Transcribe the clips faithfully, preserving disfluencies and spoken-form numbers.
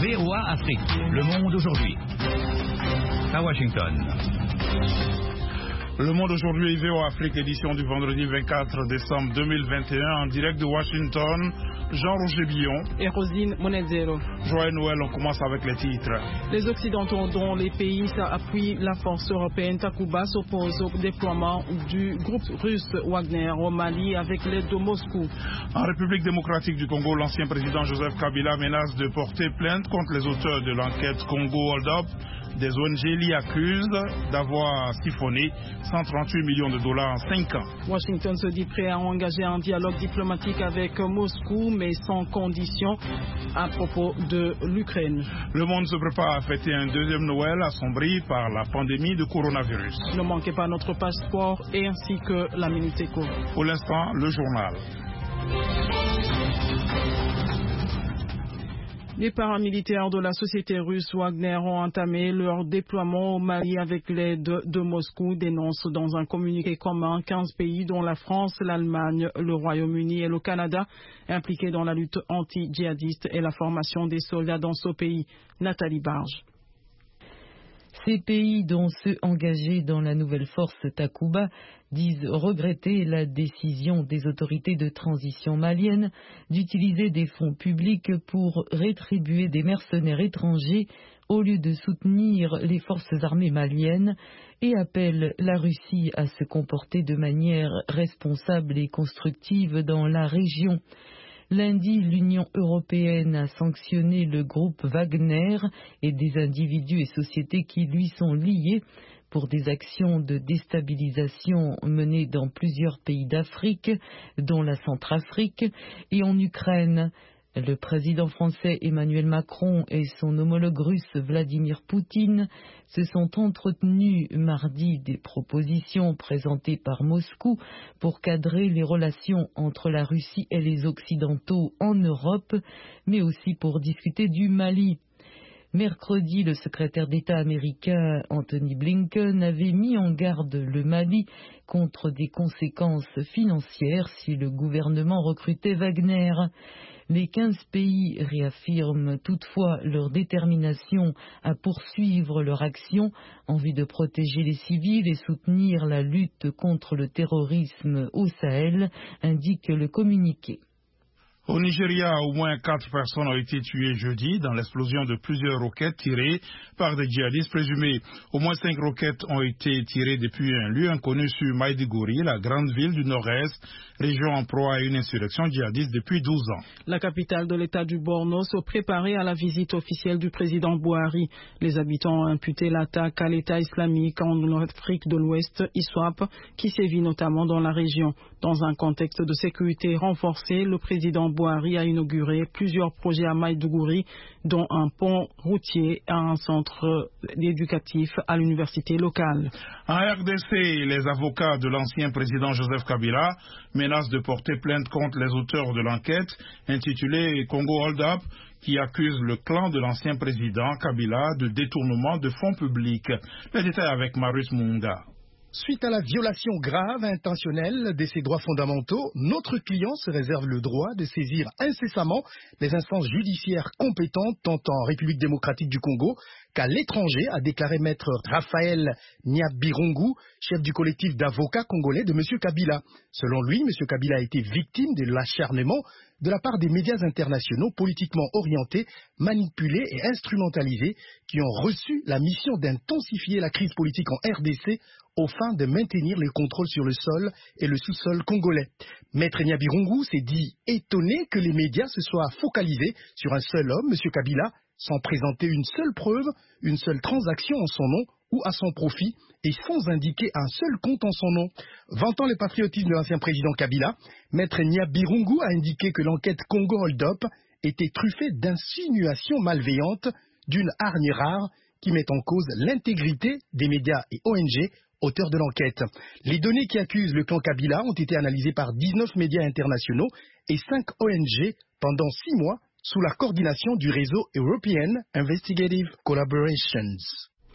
V O A Afrique, le monde aujourd'hui. À Washington. Le monde aujourd'hui, V O A Afrique, édition du vendredi vingt-quatre décembre deux mille vingt et un, en direct de Washington. Jean-Roger Billon et Rosine Monedzero. Joyeux Noël, on commence avec les titres. Les Occidentaux dont les pays appuient la force européenne Takuba s'opposent au déploiement du groupe russe Wagner au Mali avec l'aide de Moscou. En République démocratique du Congo, l'ancien président Joseph Kabila menace de porter plainte contre les auteurs de l'enquête Congo Hold Up. Des O N G l'y accusent d'avoir siphonné cent trente-huit millions de dollars en cinq ans. Washington se dit prêt à engager un dialogue diplomatique avec Moscou, mais sans condition à propos de l'Ukraine. Le monde se prépare à fêter un deuxième Noël assombri par la pandémie de coronavirus. Ne manquez pas notre passeport et ainsi que la Minute Éco. Pour l'instant, le journal. Les paramilitaires de la société russe Wagner ont entamé leur déploiement au Mali avec l'aide de Moscou, dénonce dans un communiqué commun quinze pays dont la France, l'Allemagne, le Royaume-Uni et le Canada impliqués dans la lutte anti-djihadiste et la formation des soldats dans ce pays. Nathalie Barge. Ces pays, dont ceux engagés dans la nouvelle force Takuba, disent regretter la décision des autorités de transition maliennes d'utiliser des fonds publics pour rétribuer des mercenaires étrangers au lieu de soutenir les forces armées maliennes et appellent la Russie à se comporter de manière responsable et constructive dans la région. Lundi, l'Union européenne a sanctionné le groupe Wagner et des individus et sociétés qui lui sont liés pour des actions de déstabilisation menées dans plusieurs pays d'Afrique, dont la Centrafrique, et en Ukraine. Le président français Emmanuel Macron et son homologue russe Vladimir Poutine se sont entretenus mardi des propositions présentées par Moscou pour cadrer les relations entre la Russie et les Occidentaux en Europe, mais aussi pour discuter du Mali. Mercredi, le secrétaire d'État américain Anthony Blinken avait mis en garde le Mali contre des conséquences financières si le gouvernement recrutait Wagner. Les quinze pays réaffirment toutefois leur détermination à poursuivre leur action en vue de protéger les civils et soutenir la lutte contre le terrorisme au Sahel, indique le communiqué. Au Nigeria, au moins quatre personnes ont été tuées jeudi dans l'explosion de plusieurs roquettes tirées par des djihadistes présumés. Au moins cinq roquettes ont été tirées depuis un lieu inconnu sur Maiduguri, la grande ville du nord-est, région en proie à une insurrection djihadiste depuis douze ans. La capitale de l'État du Borno se préparait à la visite officielle du président Buhari. Les habitants ont imputé l'attaque à l'État islamique en Afrique de l'Ouest, I S W A P, qui sévit notamment dans la région. Dans un contexte de sécurité renforcée, le président Buhari a inauguré plusieurs projets à Maiduguri, dont un pont routier et un centre éducatif à l'université locale. En R D C, les avocats de l'ancien président Joseph Kabila menacent de porter plainte contre les auteurs de l'enquête intitulée Congo Hold Up, qui accuse le clan de l'ancien président Kabila de détournement de fonds publics. Les détails avec Marius Munga. Suite à la violation grave et intentionnelle de ses droits fondamentaux, notre client se réserve le droit de saisir incessamment les instances judiciaires compétentes tant en République démocratique du Congo qu'à l'étranger, a déclaré maître Raphaël Nyabirungu, chef du collectif d'avocats congolais de M. Kabila. Selon lui, M. Kabila a été victime de l'acharnement de la part des médias internationaux politiquement orientés, manipulés et instrumentalisés qui ont reçu la mission d'intensifier la crise politique en R D C aux fins de maintenir les contrôles sur le sol et le sous-sol congolais. Maître Nyabirungu s'est dit étonné que les médias se soient focalisés sur un seul homme, M. Kabila, sans présenter une seule preuve, une seule transaction en son nom ou à son profit, et sans indiquer un seul compte en son nom. Vantant le patriotisme de l'ancien président Kabila, Maître Nyabirungu a indiqué que l'enquête Congo Hold Up était truffée d'insinuations malveillantes, d'une hargne rare qui met en cause l'intégrité des médias et O N G auteurs de l'enquête. Les données qui accusent le clan Kabila ont été analysées par dix-neuf médias internationaux et cinq O N G pendant six mois sous la coordination du réseau European Investigative Collaborations.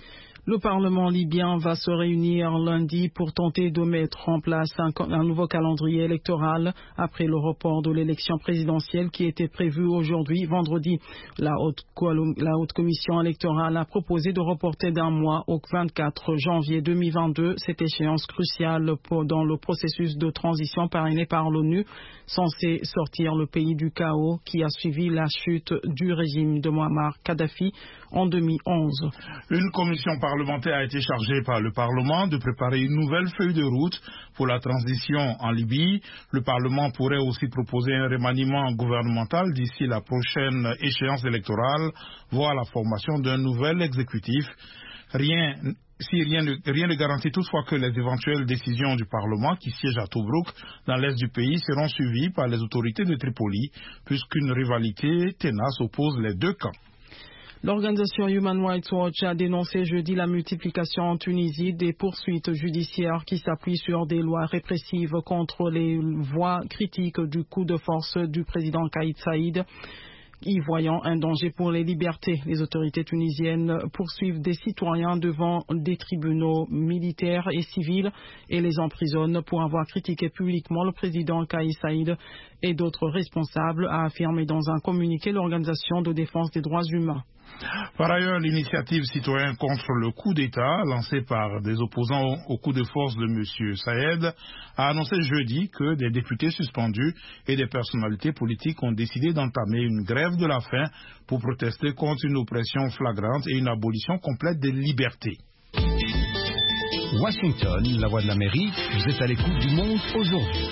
Le Parlement libyen va se réunir lundi pour tenter de mettre en place un, un nouveau calendrier électoral après le report de l'élection présidentielle qui était prévue aujourd'hui, vendredi. La haute, la haute commission électorale a proposé de reporter d'un mois au vingt-quatre janvier deux mille vingt-deux cette échéance cruciale pour, dans le processus de transition parrainé par l'ONU, censé sortir le pays du chaos qui a suivi la chute du régime de Muammar Kadhafi en deux mille onze. Une commission parlementaire a été chargée par le Parlement de préparer une nouvelle feuille de route pour la transition en Libye. Le Parlement pourrait aussi proposer un remaniement gouvernemental d'ici la prochaine échéance électorale, voire la formation d'un nouvel exécutif. Rien Si rien ne, rien ne garantit toutefois que les éventuelles décisions du Parlement qui siège à Tobrouk dans l'est du pays seront suivies par les autorités de Tripoli, puisqu'une rivalité tenace oppose les deux camps. L'organisation Human Rights Watch a dénoncé jeudi la multiplication en Tunisie des poursuites judiciaires qui s'appuient sur des lois répressives contre les voix critiques du coup de force du président Kais Saïed. Y voyant un danger pour les libertés, les autorités tunisiennes poursuivent des citoyens devant des tribunaux militaires et civils et les emprisonnent pour avoir critiqué publiquement le président Kais Saïed et d'autres responsables, a affirmé dans un communiqué l'Organisation de défense des droits humains. Par ailleurs, l'initiative citoyenne contre le coup d'État, lancée par des opposants au coup de force de M. Saïed, a annoncé jeudi que des députés suspendus et des personnalités politiques ont décidé d'entamer une grève de la faim pour protester contre une oppression flagrante et une abolition complète des libertés. Washington, la voix de l'Amérique, vous êtes à l'écoute du monde aujourd'hui.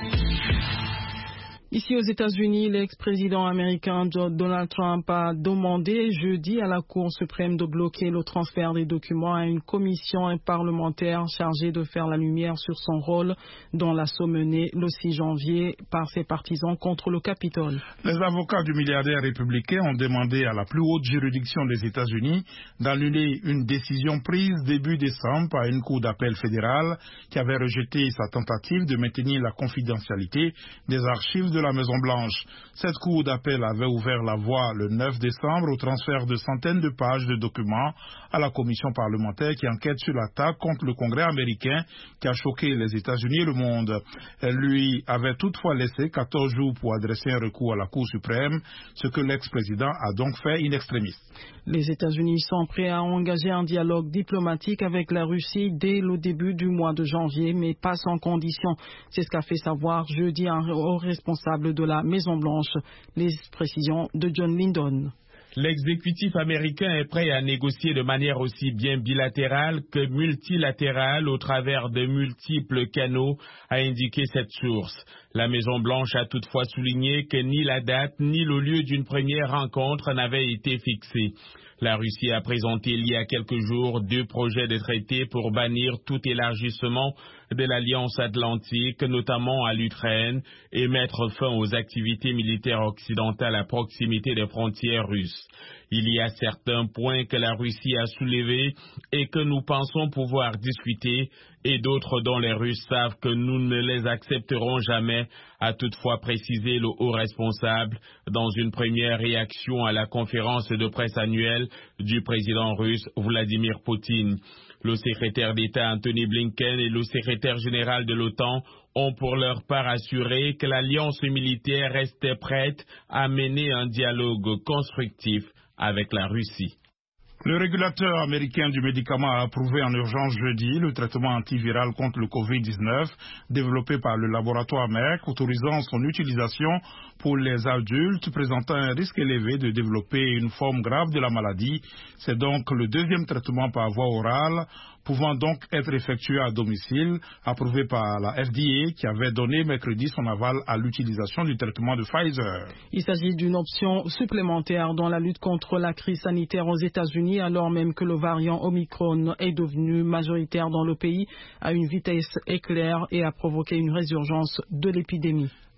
Ici aux États-Unis, l'ex-président américain Donald Trump a demandé jeudi à la Cour suprême de bloquer le transfert des documents à une commission parlementaire chargée de faire la lumière sur son rôle dans l'assaut mené le six janvier par ses partisans contre le Capitole. Les avocats du milliardaire républicain ont demandé à la plus haute juridiction des États-Unis d'annuler une décision prise début décembre par une cour d'appel fédérale qui avait rejeté sa tentative de maintenir la confidentialité des archives de la Maison-Blanche. Cette cour d'appel avait ouvert la voie le neuf décembre au transfert de centaines de pages de documents à la commission parlementaire qui enquête sur l'attaque contre le Congrès américain qui a choqué les États-Unis et le monde. Elle lui avait toutefois laissé quatorze jours pour adresser un recours à la Cour suprême, ce que l'ex-président a donc fait in extremis. Les États-Unis sont prêts à engager un dialogue diplomatique avec la Russie dès le début du mois de janvier, mais pas sans condition. C'est ce qu'a fait savoir jeudi un haut responsable de la Maison-Blanche. Les précisions de John Lyndon. L'exécutif américain est prêt à négocier de manière aussi bien bilatérale que multilatérale au travers de multiples canaux, a indiqué cette source. La Maison-Blanche a toutefois souligné que ni la date ni le lieu d'une première rencontre n'avaient été fixés. La Russie a présenté il y a quelques jours deux projets de traité pour bannir tout élargissement de l'Alliance Atlantique, notamment à l'Ukraine, et mettre fin aux activités militaires occidentales à proximité des frontières russes. Il y a certains points que la Russie a soulevés et que nous pensons pouvoir discuter, et d'autres dont les Russes savent que nous ne les accepterons jamais, a toutefois précisé le haut responsable dans une première réaction à la conférence de presse annuelle du président russe Vladimir Poutine. Le secrétaire d'État Antony Blinken et le secrétaire général de l'OTAN ont pour leur part assuré que l'alliance militaire restait prête à mener un dialogue constructif avec la Russie. Le régulateur américain du médicament a approuvé en urgence jeudi le traitement antiviral contre le covid dix-neuf développé par le laboratoire Merck, autorisant son utilisation pour les adultes présentant un risque élevé de développer une forme grave de la maladie. C'est donc le deuxième traitement par voie orale, pouvant donc être effectué à domicile, approuvé par la F D A qui avait donné mercredi son aval à l'utilisation du traitement de Pfizer. Il s'agit d'une option supplémentaire dans la lutte contre la crise sanitaire aux États-Unis, alors même que le variant Omicron est devenu majoritaire dans le pays à une vitesse éclair et a provoqué une résurgence de l'épidémie.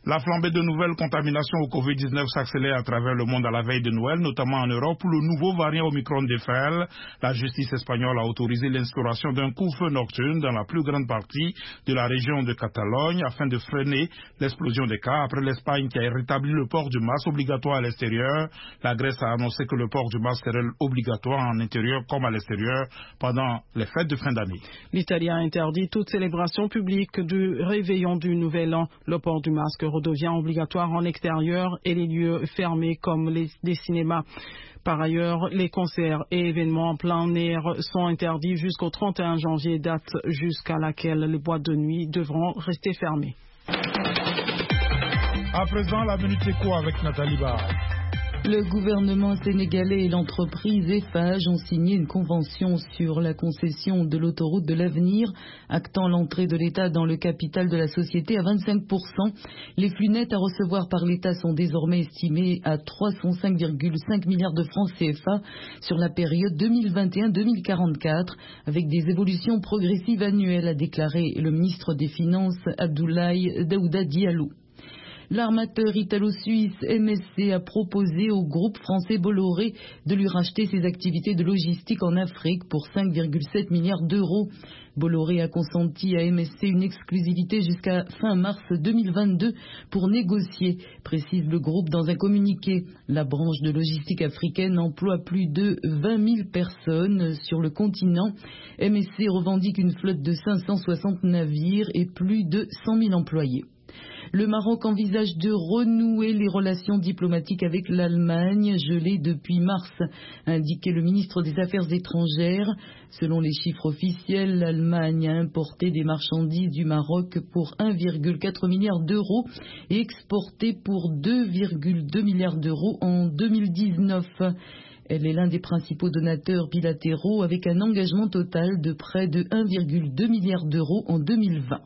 La flambée de nouvelles contaminations au covid dix-neuf s'accélère à travers le monde à la veille de Noël, notamment en Europe où le nouveau variant Omicron déferle. La justice espagnole a autorisé l'instauration d'un couvre-feu nocturne dans la plus grande partie de la région de Catalogne afin de freiner l'explosion des cas. Après l'Espagne qui a rétabli le port du masque obligatoire à l'extérieur, la Grèce a annoncé que le port du masque serait obligatoire en intérieur comme à l'extérieur pendant les fêtes de fin d'année. L'Italie a interdit toute célébration publique du réveillon du Nouvel An. Le port du masque redevient obligatoire en extérieur et les lieux fermés comme les, les cinémas. Par ailleurs, les concerts et événements en plein air sont interdits jusqu'au trente et un janvier, date jusqu'à laquelle les boîtes de nuit devront rester fermées. À présent, la Minute Éco avec Nathalie Barre. Le gouvernement sénégalais et l'entreprise Eiffage ont signé une convention sur la concession de l'autoroute de l'avenir, actant l'entrée de l'État dans le capital de la société à vingt-cinq pour cent. Les flux nets à recevoir par l'État sont désormais estimés à trois cent cinq virgule cinq milliards de francs C F A sur la période deux mille vingt et un à deux mille quarante-quatre, avec des évolutions progressives annuelles, a déclaré le ministre des Finances Abdoulaye Daouda Diallo. L'armateur italo-suisse M S C a proposé au groupe français Bolloré de lui racheter ses activités de logistique en Afrique pour cinq virgule sept milliards d'euros. Bolloré a consenti à M S C une exclusivité jusqu'à fin mars deux mille vingt-deux pour négocier, précise le groupe dans un communiqué. La branche de logistique africaine emploie plus de vingt mille personnes sur le continent. M S C revendique une flotte de cinq cent soixante navires et plus de cent mille employés. Le Maroc envisage de renouer les relations diplomatiques avec l'Allemagne, gelées depuis mars, a indiqué le ministre des Affaires étrangères. Selon les chiffres officiels, l'Allemagne a importé des marchandises du Maroc pour un virgule quatre milliard d'euros et exporté pour deux virgule deux milliards d'euros en deux mille dix-neuf. Elle est l'un des principaux donateurs bilatéraux avec un engagement total de près de un virgule deux milliard d'euros en deux mille vingt.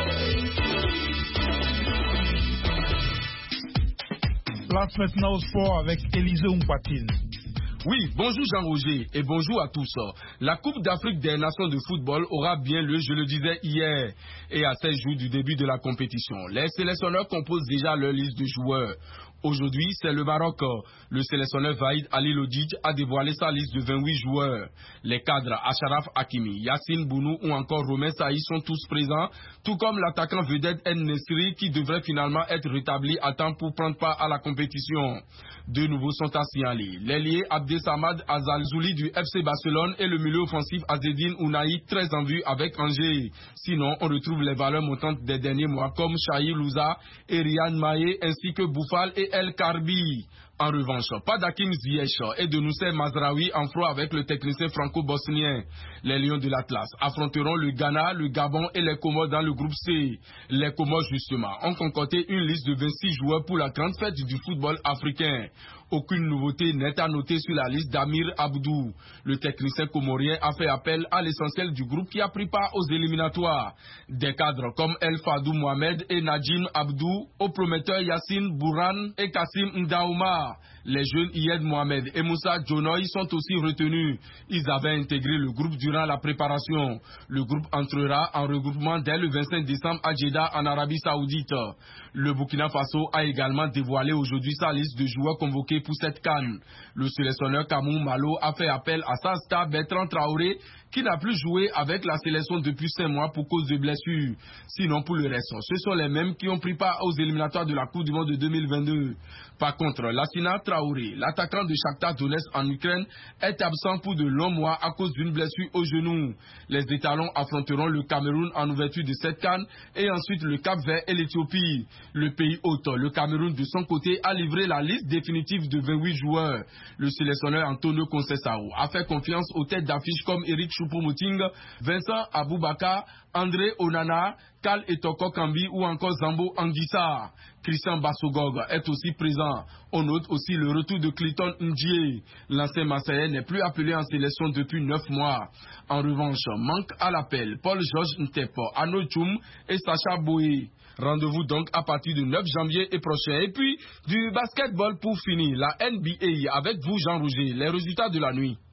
Place maintenant au sport avec Élisée Ompatine. Oui, bonjour Jean-Roger et bonjour à tous. La Coupe d'Afrique des Nations de football aura bien lieu, je le disais hier, et à seize jours du début de la compétition. Les sélectionneurs composent déjà leur liste de joueurs. Aujourd'hui, c'est le Maroc. Le sélectionneur Vaïd Ali Lodjidj a dévoilé sa liste de vingt-huit joueurs. Les cadres Acharaf Hakimi, Yassine Bounou ou encore Romain Saïd sont tous présents, tout comme l'attaquant vedette En Nesri qui devrait finalement être rétabli à temps pour prendre part à la compétition. Deux nouveaux sont à signaler. L'ailier Abdesamad Azalzouli du F C Barcelone et le milieu offensif Azedine Ounaï, très en vue avec Angers. Sinon, on retrouve les valeurs montantes des derniers mois comme Shahir Louza et Riyad Maé ainsi que Boufal et El Karbi. En revanche, pas d'Hakim Ziyech et de Nousser Mazraoui en froid avec le technicien franco-bosnien. Les Lions de l'Atlas affronteront le Ghana, le Gabon et les Comores dans le groupe C. Les Comores, justement, ont concocté une liste de vingt-six joueurs pour la grande fête du football africain. Aucune nouveauté n'est à noter sur la liste d'Amir Abdou. Le technicien comorien a fait appel à l'essentiel du groupe qui a pris part aux éliminatoires. Des cadres comme El Fadou Mohamed et Najim Abdou, aux prometteurs Yassine Bourhan et Kassim Ndaouma. Les jeunes Iyed Mohamed et Moussa Djonoy sont aussi retenus. Ils avaient intégré le groupe durant la préparation. Le groupe entrera en regroupement dès le vingt-cinq décembre à Jeddah en Arabie Saoudite. Le Burkina Faso a également dévoilé aujourd'hui sa liste de joueurs convoqués pour cette CAN. Le sélectionneur Kamou Malo a fait appel à sa star Bertrand Traoré qui n'a plus joué avec la sélection depuis cinq mois pour cause de blessures. Sinon, pour le reste, ce sont les mêmes qui ont pris part aux éliminatoires de la Coupe du Monde de deux mille vingt-deux. Par contre, Lassina Traoré, l'attaquant de Shakhtar Donetsk en Ukraine, est absent pour de longs mois à cause d'une blessure au genou. Les étalons affronteront le Cameroun en ouverture de cette CAN et ensuite le Cap-Vert et l'Éthiopie. Le pays hôte, le Cameroun de son côté, a livré la liste définitive de vingt-huit joueurs. Le sélectionneur Antonio Conceição a fait confiance aux têtes d'affiche comme Eric Choupo-Moting, Vincent Aboubakar, André Onana, Kal Etoko Kambi ou encore Zambo Anguissa. Christian Bassogog est aussi présent. On note aussi le retour de Clayton Ndjie. L'ancien Marseillais n'est plus appelé en sélection depuis neuf mois. En revanche, manque à l'appel Paul-Georges Ntepo, Arnaud Tchoum et Sacha Boé. Rendez-vous donc à partir du neuf janvier et prochain. Et puis, du basketball pour finir, la N B A avec vous Jean Rouget, les résultats de la nuit.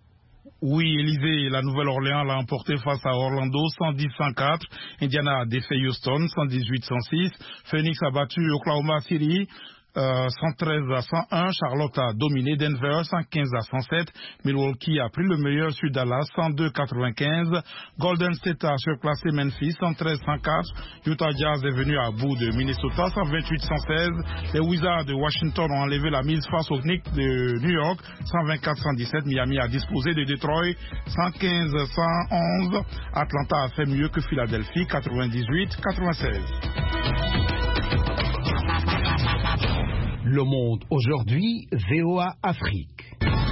Oui, Élysée, la Nouvelle-Orléans l'a emporté face à Orlando cent dix à cent quatre. Indiana a défait Houston cent dix-huit à cent six. Phoenix a battu Oklahoma City Euh, cent treize à cent un, Charlotte a dominé Denver cent quinze à cent sept, Milwaukee a pris le meilleur sur Dallas cent deux à quatre-vingt-quinze, Golden State a surclassé Memphis cent treize à cent quatre, Utah Jazz est venu à bout de Minnesota cent vingt-huit à cent seize, les Wizards de Washington ont enlevé la mise face aux Knicks de New York cent vingt-quatre à cent dix-sept, Miami a disposé de Detroit cent quinze à cent onze, Atlanta a fait mieux que Philadelphie quatre-vingt-dix-huit à quatre-vingt-seize. Le Monde aujourd'hui, V O A Afrique.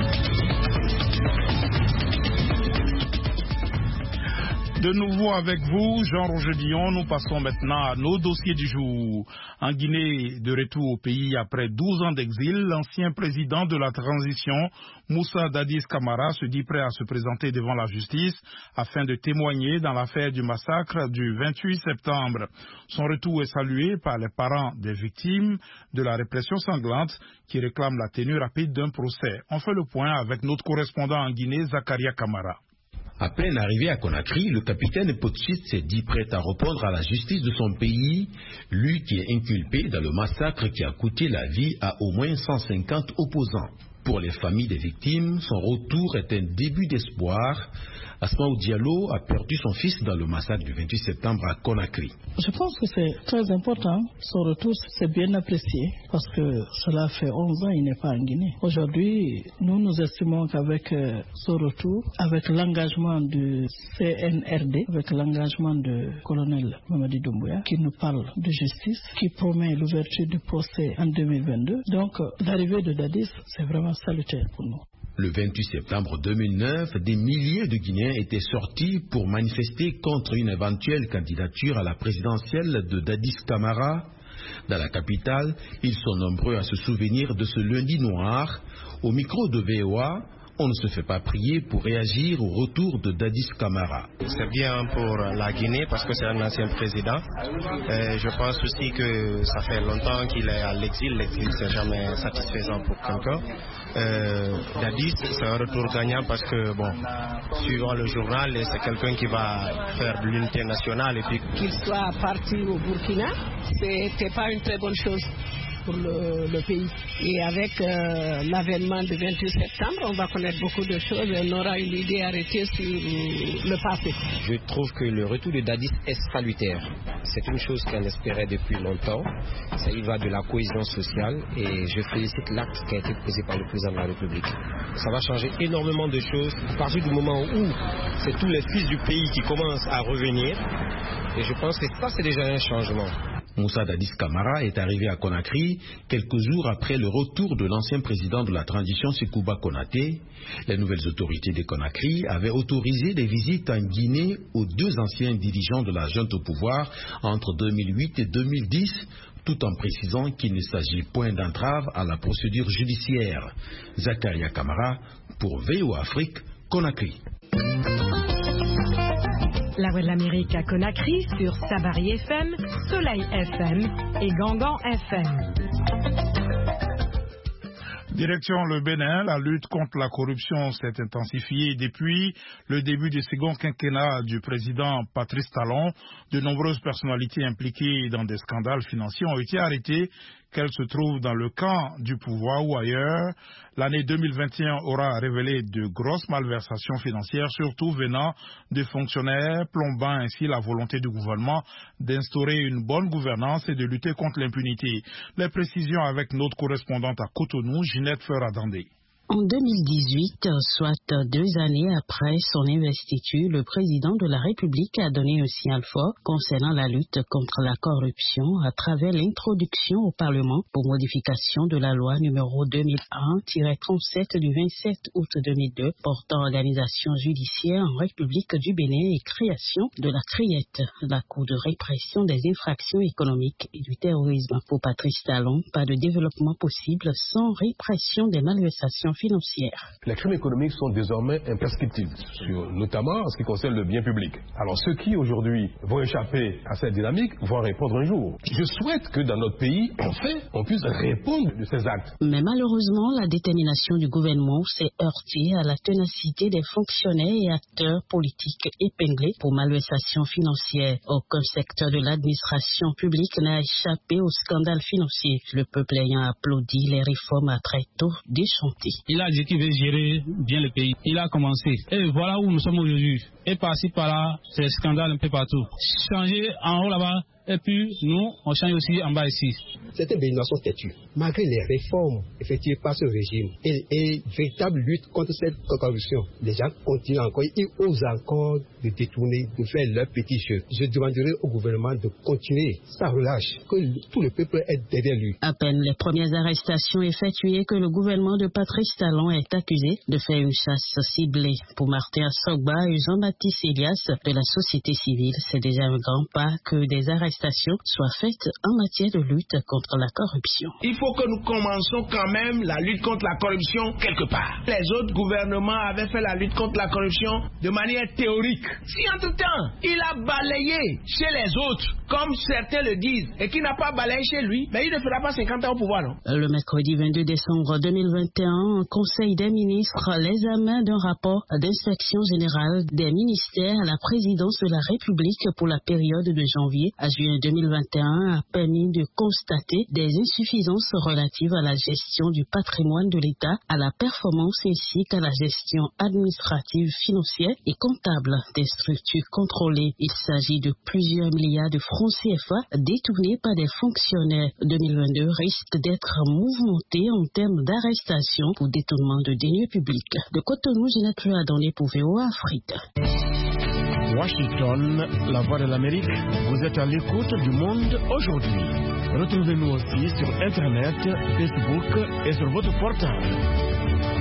De nouveau avec vous, Jean-Roger Dion, nous passons maintenant à nos dossiers du jour. En Guinée, de retour au pays après douze ans d'exil, l'ancien président de la transition, Moussa Dadis Camara, se dit prêt à se présenter devant la justice afin de témoigner dans l'affaire du massacre du vingt-huit septembre. Son retour est salué par les parents des victimes de la répression sanglante qui réclament la tenue rapide d'un procès. On fait le point avec notre correspondant en Guinée, Zakaria Kamara. À peine arrivé à Conakry, le capitaine Potchit s'est dit prêt à répondre à la justice de son pays, lui qui est inculpé dans le massacre qui a coûté la vie à au moins cent cinquante opposants. Pour les familles des victimes, son retour est un début d'espoir. Asmaou Diallo a perdu son fils dans le massacre du vingt-huit septembre à Conakry. Je pense que c'est très important. Son retour, c'est bien apprécié parce que cela fait onze ans qu'il n'est pas en Guinée. Aujourd'hui, nous nous estimons qu'avec son retour, avec l'engagement du C N R D, avec l'engagement du colonel Mamadi Doumbouya, qui nous parle de justice, qui promet l'ouverture du procès en deux mille vingt-deux, donc l'arrivée de Dadis, c'est vraiment salutaire pour nous. Le vingt-huit septembre deux mille neuf, des milliers de Guinéens étaient sortis pour manifester contre une éventuelle candidature à la présidentielle de Dadis Camara. Dans la capitale, ils sont nombreux à se souvenir de ce lundi noir. Au micro de V O A, on ne se fait pas prier pour réagir au retour de Dadis Camara. C'est bien pour la Guinée parce que c'est un ancien président. Et je pense aussi que ça fait longtemps qu'il est à l'exil. L'exil, c'est jamais satisfaisant pour quelqu'un. Euh, Dadis, c'est un retour gagnant parce que, bon, suivant le journal, c'est quelqu'un qui va faire de l'unité nationale. Et puis... Qu'il soit parti au Burkina, c'était pas une très bonne chose pour le, le pays. Et avec euh, l'avènement du vingt-huit septembre, on va connaître beaucoup de choses et on aura une idée arrêtée sur le passé. Je trouve que le retour de Dadis est salutaire. C'est une chose qu'on espérait depuis longtemps. Ça y va de la cohésion sociale et je félicite l'acte qui a été posé par le président de la République. Ça va changer énormément de choses à partir du moment où c'est tous les fils du pays qui commencent à revenir. Et je pense que ça, c'est déjà un changement. Moussa Dadis Camara est arrivé à Conakry quelques jours après le retour de l'ancien président de la transition Sekouba Konaté. Les nouvelles autorités de Conakry avaient autorisé des visites en Guinée aux deux anciens dirigeants de la junte au pouvoir entre deux mille huit et deux mille dix, tout en précisant qu'il ne s'agit point d'entrave à la procédure judiciaire. Zakaria Kamara pour V O A Afrique, Conakry. La Voix de l'Amérique à Conakry sur Sabari F M, Soleil F M et Gangan F M. Direction le Bénin, la lutte contre la corruption s'est intensifiée depuis le début du second quinquennat du président Patrice Talon. De nombreuses personnalités impliquées dans des scandales financiers ont été arrêtées, qu'elles se trouvent dans le camp du pouvoir ou ailleurs. L'année deux mille vingt et un aura révélé de grosses malversations financières, surtout venant de fonctionnaires, plombant ainsi la volonté du gouvernement d'instaurer une bonne gouvernance et de lutter contre l'impunité. Les précisions avec notre correspondante à Cotonou, Ginette Feur-Adandé. En deux mille dix-huit, soit deux années après son investiture, le président de la République a donné un signal fort concernant la lutte contre la corruption à travers l'introduction au Parlement pour modification de la loi numéro deux mille un tiret trente-sept du vingt-sept août deux mille deux portant organisation judiciaire en République du Bénin et création de la C R I E T, la Cour de répression des infractions économiques et du terrorisme. Pour Patrice Talon, pas de développement possible sans répression des malversations malversation financière. Les crimes économiques sont désormais imprescriptibles, sur, notamment en ce qui concerne le bien public. Alors ceux qui aujourd'hui vont échapper à cette dynamique vont répondre un jour. Je souhaite que dans notre pays, enfin, on puisse répondre de ces actes. Mais malheureusement, la détermination du gouvernement s'est heurtée à la ténacité des fonctionnaires et acteurs politiques épinglés pour malversation financière. Aucun secteur de l'administration publique n'a échappé au scandale financier. Le peuple ayant applaudi les réformes a très tôt déchanté. Il a dit qu'il veut gérer bien le pays. Il a commencé. Et voilà où nous sommes aujourd'hui. Et par-ci, par-là, c'est le scandale un peu partout. Changer en haut là-bas. Et puis, nous, on change aussi en bas ici. C'est une bénédiction têtue. Malgré les réformes effectuées par ce régime et, et véritable lutte contre cette corruption, les gens continuent encore, ils osent encore de détourner, de faire leur petit jeu. Je demanderai au gouvernement de continuer sans relâche, que tout le peuple est derrière lui. À peine les premières arrestations effectuées que le gouvernement de Patrice Talon est accusé de faire une chasse ciblée. Pour Martin Sogba et Jean-Baptiste Elias de la société civile, c'est déjà un grand pas que des arrestations soit faite en matière de lutte contre la corruption. Il faut que nous commencions quand même la lutte contre la corruption quelque part. Les autres gouvernements avaient fait la lutte contre la corruption de manière théorique. Si entre-temps, il a balayé chez les autres, comme certains le disent, et qu'il n'a pas balayé chez lui, mais il ne fera pas cinquante ans au pouvoir, non? Le mercredi vingt-deux décembre deux mille vingt et un, un Conseil des ministres, l'examen d'un rapport d'inspection générale des ministères à la présidence de la République pour la période de janvier à juin deux mille vingt et un a permis de constater des insuffisances relatives à la gestion du patrimoine de l'État, à la performance ainsi qu'à la gestion administrative, financière et comptable des structures contrôlées. Il s'agit de plusieurs milliards de francs C F A détournés par des fonctionnaires. deux mille vingt-deux risque d'être mouvementé en termes d'arrestation pour détournement de deniers publics. De Cotonou, Jeanette Adonné pour V O A Afrique. Washington, la voix de l'Amérique, vous êtes à l'écoute du monde aujourd'hui. Retrouvez-nous aussi sur Internet, Facebook et sur votre portable.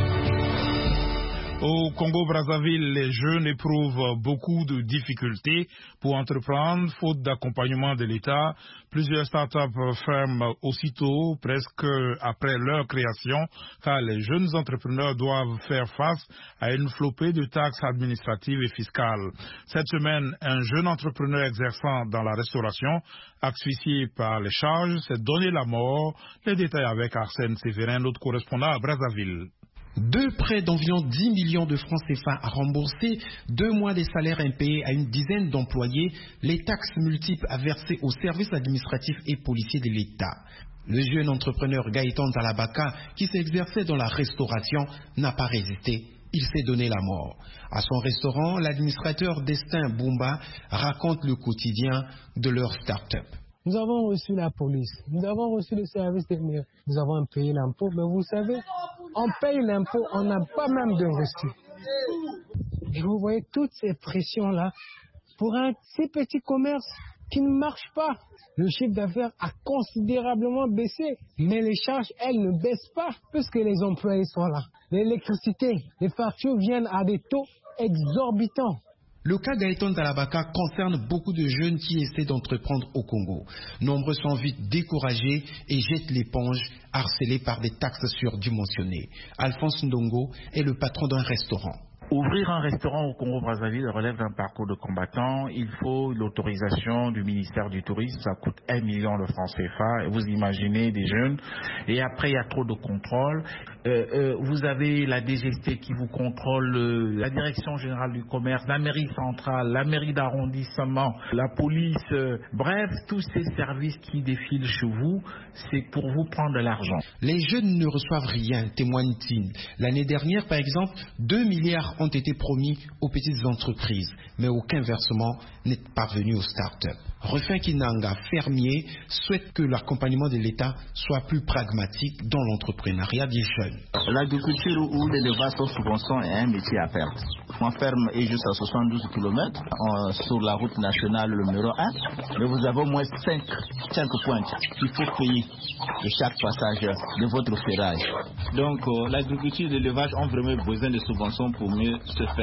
Au Congo-Brazzaville, les jeunes éprouvent beaucoup de difficultés pour entreprendre, faute d'accompagnement de l'État. Plusieurs startups ferment aussitôt, presque après leur création, car les jeunes entrepreneurs doivent faire face à une flopée de taxes administratives et fiscales. Cette semaine, un jeune entrepreneur exerçant dans la restauration, asphyxié par les charges, s'est donné la mort. Les détails avec Arsène Sévérin, notre correspondant à Brazzaville. Deux prêts d'environ dix millions de francs C F A à rembourser, deux mois des salaires impayés à une dizaine d'employés, les taxes multiples à verser aux services administratifs et policiers de l'État. Le jeune entrepreneur Gaëtan Zalabaka, qui s'exerçait dans la restauration, n'a pas résisté. Il s'est donné la mort. À son restaurant, l'administrateur Destin Boumba raconte le quotidien de leur start-up. Nous avons reçu la police, nous avons reçu le service technique, nous avons payé l'impôt, mais vous savez, on paye l'impôt, on n'a pas même de reçu. Et vous voyez toutes ces pressions-là pour un si petit commerce qui ne marche pas. Le chiffre d'affaires a considérablement baissé, mais les charges, elles, ne baissent pas puisque les employés sont là. L'électricité, les factures viennent à des taux exorbitants. Le cas Gaëtan Zalabaka concerne beaucoup de jeunes qui essaient d'entreprendre au Congo. Nombreux sont vite découragés et jettent l'éponge, harcelés par des taxes surdimensionnées. Alphonse Ndongo est le patron d'un restaurant. Ouvrir un restaurant au Congo-Brazzaville relève d'un parcours de combattant. Il faut l'autorisation du ministère du Tourisme. Ça coûte un million de francs C F A. Vous imaginez des jeunes. Et après, il y a trop de contrôle. Euh, euh, vous avez la D G S T qui vous contrôle, euh, la Direction Générale du Commerce, la mairie centrale, la mairie d'arrondissement, la police. Euh, bref, tous ces services qui défilent chez vous, c'est pour vous prendre de l'argent. Les jeunes ne reçoivent rien, témoigne-t-il. L'année dernière, par exemple, deux milliards ont été promis aux petites entreprises, mais aucun versement n'est parvenu aux start-up. Rufin Kinanga, fermier, souhaite que l'accompagnement de l'État soit plus pragmatique dans l'entrepreneuriat des jeunes. L'agriculture ou l'élevage sans subvention est un métier à perte. Ma ferme est juste à soixante-douze kilomètres euh, sur la route nationale numéro un, mais vous avez au moins cinq pointes qu'il faut payer de chaque passage de votre ferrage. Donc euh, l'agriculture et l'élevage ont vraiment besoin de subventions pour mieux se faire.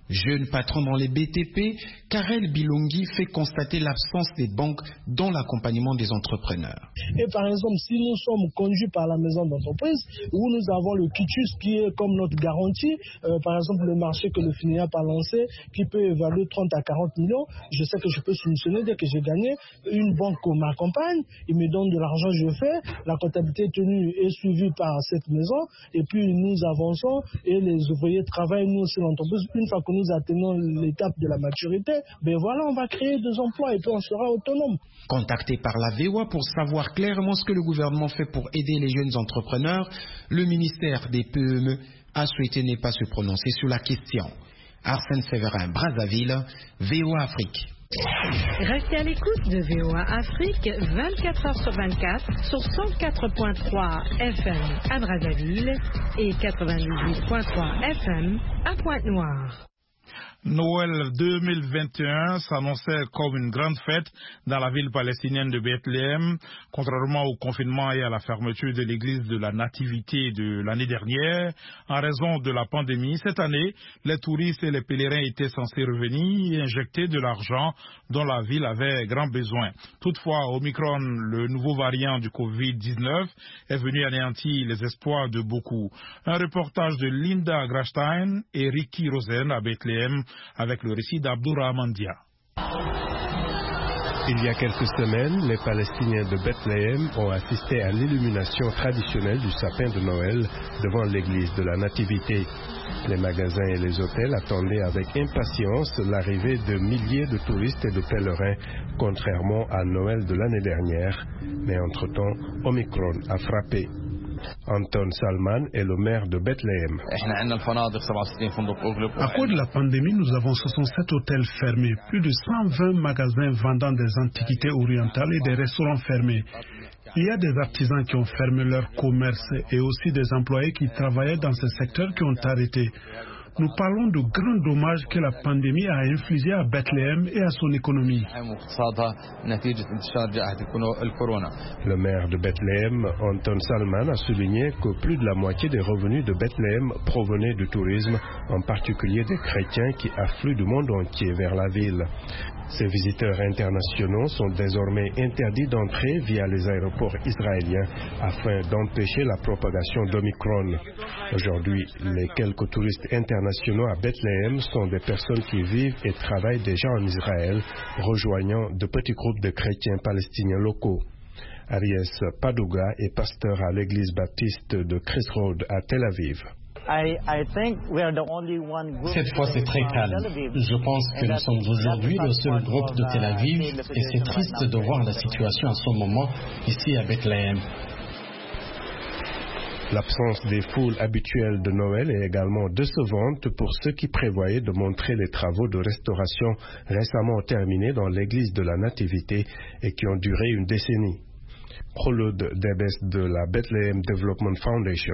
Jeune patron dans les B T P, Karel Bilongi fait constater l'absence des banques dans l'accompagnement des entrepreneurs. Et par exemple, si nous sommes conduits par la maison d'entreprise, où nous avons le quitus qui est comme notre garantie, euh, par exemple le marché que le FINEAP a lancé, qui peut évaluer trente à quarante millions, je sais que je peux soumissionner dès que j'ai gagné. Une banque m'accompagne, il me donne de l'argent, je fais, la comptabilité tenue est suivie par cette maison, et puis nous avançons et les ouvriers travaillent, nous aussi l'entreprise, une fois que nous atteignons l'étape de la maturité, ben voilà, on va créer des emplois et puis on sera autonome. Contacté par la V O A pour savoir clairement ce que le gouvernement fait pour aider les jeunes entrepreneurs, le ministère des P M E a souhaité ne pas se prononcer sur la question. Arsène Séverin, Brazzaville, V O A Afrique. Restez à l'écoute de V O A Afrique vingt-quatre heures sur vingt-quatre sur cent quatre point trois F M à Brazzaville et quatre-vingt-dix-huit point trois F M à Pointe-Noire. Noël deux mille vingt et un s'annonçait comme une grande fête dans la ville palestinienne de Bethléem. Contrairement au confinement et à la fermeture de l'église de la Nativité de l'année dernière, en raison de la pandémie, cette année, les touristes et les pèlerins étaient censés revenir et injecter de l'argent dont la ville avait grand besoin. Toutefois, Omicron, le nouveau variant du covid dix-neuf, est venu anéantir les espoirs de beaucoup. Un reportage de Linda Grashstein et Ricky Rosen à Bethléem, avec le récit d'Abdourahman Dia. Il y a quelques semaines, les Palestiniens de Bethléem ont assisté à l'illumination traditionnelle du sapin de Noël devant l'église de la Nativité. Les magasins et les hôtels attendaient avec impatience l'arrivée de milliers de touristes et de pèlerins, contrairement à Noël de l'année dernière. Mais entre-temps, Omicron a frappé. Anton Salman est le maire de Bethléem. À cause de la pandémie, nous avons soixante-sept hôtels fermés, plus de cent vingt magasins vendant des antiquités orientales et des restaurants fermés. Il y a des artisans qui ont fermé leur commerce et aussi des employés qui travaillaient dans ce secteur qui ont arrêté. Nous parlons de grands dommages que la pandémie a infligés à Bethléem et à son économie. Le maire de Bethléem, Anton Salman, a souligné que plus de la moitié des revenus de Bethléem provenaient du tourisme, en particulier des chrétiens qui affluent du monde entier vers la ville. Ces visiteurs internationaux sont désormais interdits d'entrer via les aéroports israéliens afin d'empêcher la propagation d'Omicron. Aujourd'hui, les quelques touristes internationaux à Bethléem sont des personnes qui vivent et travaillent déjà en Israël, rejoignant de petits groupes de chrétiens palestiniens locaux. Aries Padouga est pasteur à l'église baptiste de Chris Road à Tel Aviv. Cette fois, c'est très calme. Je pense que nous sommes aujourd'hui le seul groupe de Tel Aviv et c'est triste de voir la situation à ce moment ici à Bethléem. L'absence des foules habituelles de Noël est également décevante pour ceux qui prévoyaient de montrer les travaux de restauration récemment terminés dans l'église de la Nativité et qui ont duré une décennie. Prolude Debes de la Bethlehem Development Foundation.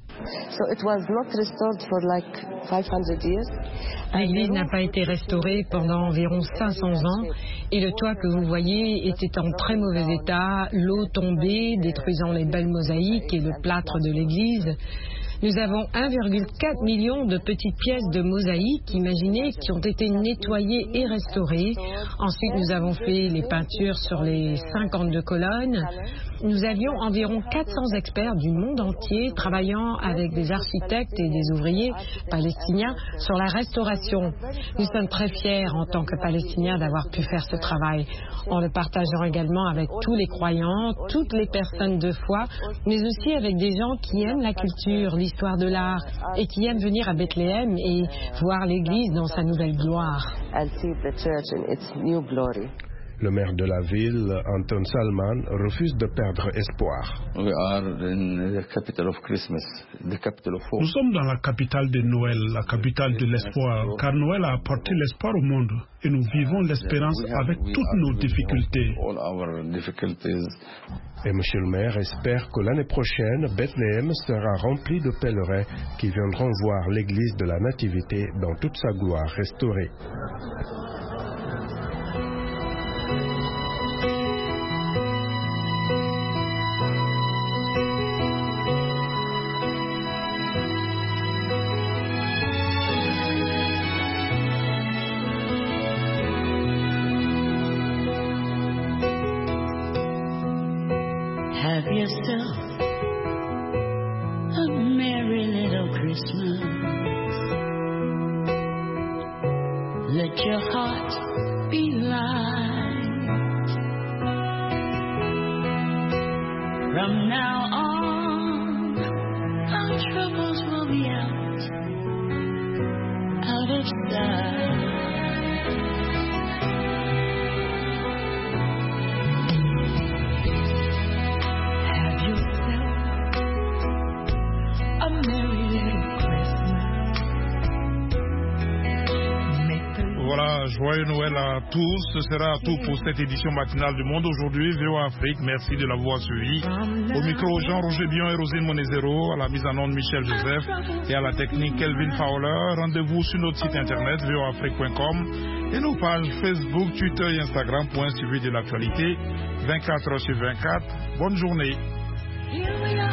L'église n'a pas été restaurée pendant environ cinq cents ans et le toit que vous voyez était en très mauvais état, l'eau tombait, détruisant les belles mosaïques et le plâtre de l'église. Nous avons un virgule quatre million de petites pièces de mosaïques, imaginez, qui ont été nettoyées et restaurées. Ensuite, nous avons fait les peintures sur les cinquante-deux colonnes. Nous avions environ quatre cents experts du monde entier travaillant avec des architectes et des ouvriers palestiniens sur la restauration. Nous sommes très fiers en tant que Palestiniens d'avoir pu faire ce travail, en le partageant également avec tous les croyants, toutes les personnes de foi, mais aussi avec des gens qui aiment la culture, l'histoire de l'art et qui aiment venir à Bethléem et voir l'église dans sa nouvelle gloire. Le maire de la ville, Anton Salman, refuse de perdre espoir. Nous sommes dans la capitale de Noël, la capitale de l'espoir, car Noël a apporté l'espoir au monde et nous vivons l'espérance avec toutes nos difficultés. Et monsieur le maire espère que l'année prochaine, Bethléem sera rempli de pèlerins qui viendront voir l'église de la Nativité dans toute sa gloire restaurée. Christmas. Let your heart be light. From now on, our troubles will be out, out of sight. Have yourself a merry little Christmas. Voilà, joyeux Noël à tous. Ce sera tout pour cette édition matinale du Monde aujourd'hui. V O A Afrique, merci de l'avoir suivi. Au micro, Jean-Roger Bion et Rosine Monezero. À la mise en onde, Michel Joseph. Et à la technique, Kelvin Fowler. Rendez-vous sur notre site internet v o afrique point com et nos pages Facebook, Twitter et Instagram pour un suivi de l'actualité vingt-quatre heures sur vingt-quatre. Bonne journée.